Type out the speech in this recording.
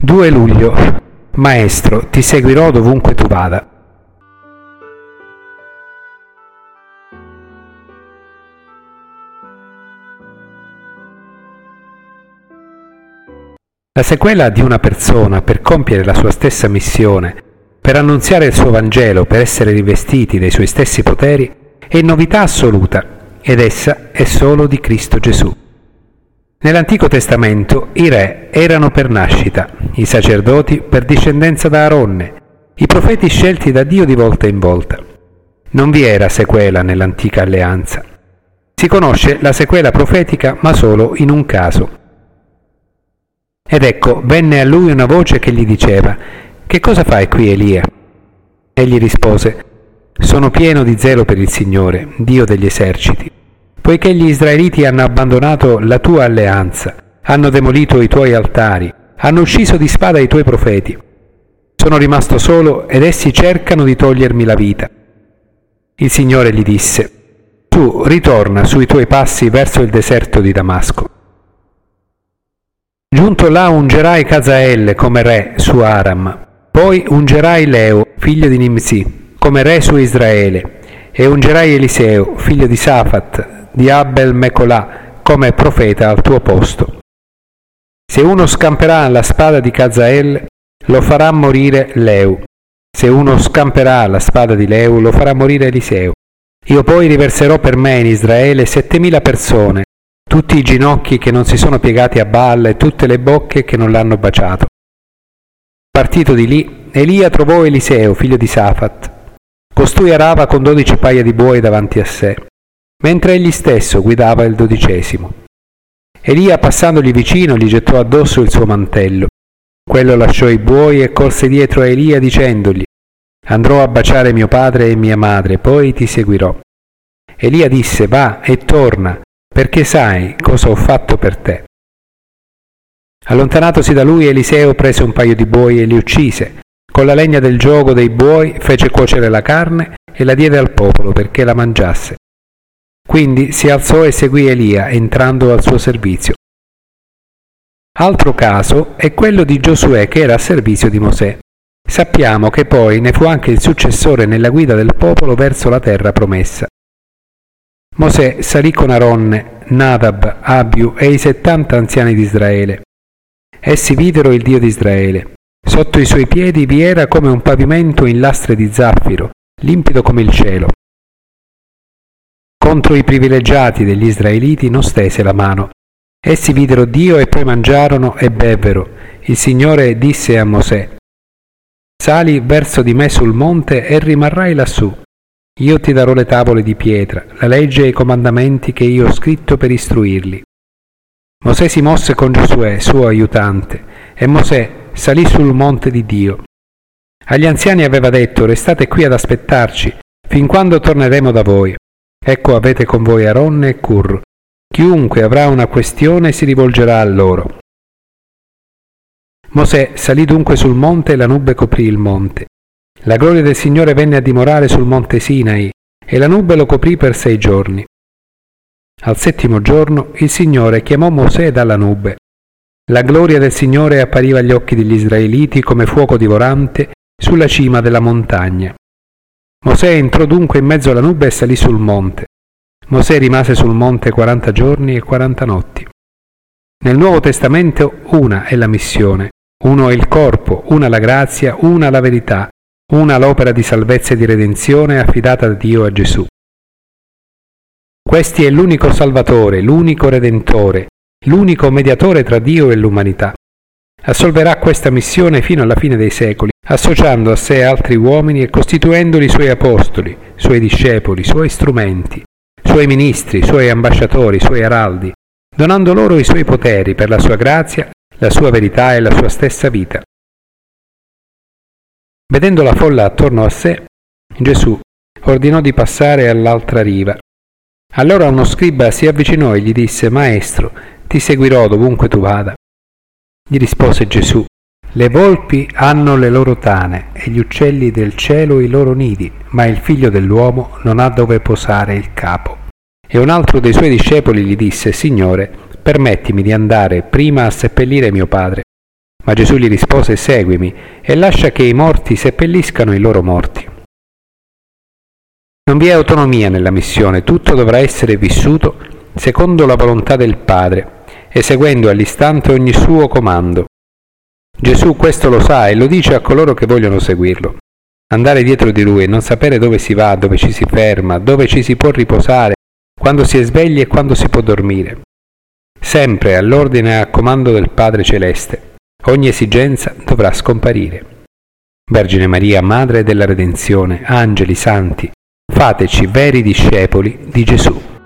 2 luglio. Maestro, ti seguirò dovunque tu vada. La sequela di una persona per compiere la sua stessa missione, per annunziare il suo Vangelo, per essere rivestiti dei suoi stessi poteri, è novità assoluta, ed essa è solo di Cristo Gesù. Nell'Antico Testamento i re erano per nascita, i sacerdoti per discendenza da Aronne, i profeti scelti da Dio di volta in volta. Non vi era sequela nell'antica alleanza. Si conosce la sequela profetica ma solo in un caso. Ed ecco, venne a lui una voce che gli diceva: «Che cosa fai qui, Elia?» Egli rispose: «Sono pieno di zelo per il Signore, Dio degli eserciti, poiché gli israeliti hanno abbandonato la tua alleanza, hanno demolito i tuoi altari, hanno ucciso di spada i tuoi profeti. Sono rimasto solo ed essi cercano di togliermi la vita». Il Signore gli disse: «Tu ritorna sui tuoi passi verso il deserto di Damasco. Giunto là ungerai Cazael come re su Aram, poi ungerai Leo, figlio di Nimsi, come re su Israele, e ungerai Eliseo, figlio di Safat, di Abel Mecolà, come profeta al tuo posto. Se uno scamperà la spada di Cazael, lo farà morire Leu. Se uno scamperà la spada di Leu, lo farà morire Eliseo. Io poi riverserò per me in Israele 7.000 persone, tutti i ginocchi che non si sono piegati a Baal e tutte le bocche che non l'hanno baciato». Partito di lì, Elia trovò Eliseo, figlio di Safat. Costui arava con 12 paia di buoi davanti a sé, mentre egli stesso guidava il 12°. Elia, passandogli vicino, gli gettò addosso il suo mantello. Quello lasciò i buoi e corse dietro a Elia dicendogli: «Andrò a baciare mio padre e mia madre, poi ti seguirò». Elia disse: «Va e torna, perché sai cosa ho fatto per te». Allontanatosi da lui, Eliseo prese un paio di buoi e li uccise. Con la legna del giogo dei buoi fece cuocere la carne e la diede al popolo perché la mangiasse. Quindi si alzò e seguì Elia, entrando al suo servizio. Altro caso è quello di Giosuè, che era a servizio di Mosè. Sappiamo che poi ne fu anche il successore nella guida del popolo verso la terra promessa. Mosè salì con Aronne, Nadab, Abiu e i 70 anziani di Israele. Essi videro il Dio di Israele. Sotto i suoi piedi vi era come un pavimento in lastre di zaffiro, limpido come il cielo. Contro i privilegiati degli israeliti non stese la mano. Essi videro Dio e poi mangiarono e bevvero. Il Signore disse a Mosè: «Sali verso di me sul monte e rimarrai lassù. Io ti darò le tavole di pietra, la legge e i comandamenti che io ho scritto per istruirli». Mosè si mosse con Giosuè, suo aiutante, e Mosè salì sul monte di Dio. Agli anziani aveva detto: «Restate qui ad aspettarci, fin quando torneremo da voi. Ecco, avete con voi Aronne e Cur. Chiunque avrà una questione si rivolgerà a loro». Mosè salì dunque sul monte e la nube coprì il monte. La gloria del Signore venne a dimorare sul monte Sinai, e la nube lo coprì per 6 giorni. Al 7° giorno il Signore chiamò Mosè dalla nube. La gloria del Signore appariva agli occhi degli israeliti come fuoco divorante sulla cima della montagna. Mosè entrò dunque in mezzo alla nube e salì sul monte. Mosè rimase sul monte 40 giorni e 40 notti. Nel Nuovo Testamento una è la missione, uno è il corpo, una la grazia, una la verità, una l'opera di salvezza e di redenzione affidata da Dio a Gesù. Questi è l'unico Salvatore, l'unico Redentore, l'unico mediatore tra Dio e l'umanità. Assolverà questa missione fino alla fine dei secoli, associando a sé altri uomini e costituendoli suoi apostoli, suoi discepoli, suoi strumenti, suoi ministri, suoi ambasciatori, suoi araldi, donando loro i suoi poteri per la sua grazia, la sua verità e la sua stessa vita. Vedendo la folla attorno a sé, Gesù ordinò di passare all'altra riva. Allora uno scriba si avvicinò e gli disse: «Maestro, ti seguirò dovunque tu vada». Gli rispose Gesù: «Le volpi hanno le loro tane e gli uccelli del cielo i loro nidi, ma il Figlio dell'uomo non ha dove posare il capo». E un altro dei suoi discepoli gli disse: «Signore, permettimi di andare prima a seppellire mio padre». Ma Gesù gli rispose: seguimi e lascia che i morti seppelliscano i loro morti. Non vi è autonomia nella missione, tutto dovrà essere vissuto secondo la volontà del Padre e seguendo all'istante ogni suo comando. Gesù questo lo sa e lo dice a coloro che vogliono seguirlo. Andare dietro di Lui e non sapere dove si va, dove ci si ferma, dove ci si può riposare, quando si è svegli e quando si può dormire. Sempre all'ordine e al comando del Padre Celeste. Ogni esigenza dovrà scomparire. Vergine Maria, Madre della Redenzione, angeli, santi, fateci veri discepoli di Gesù.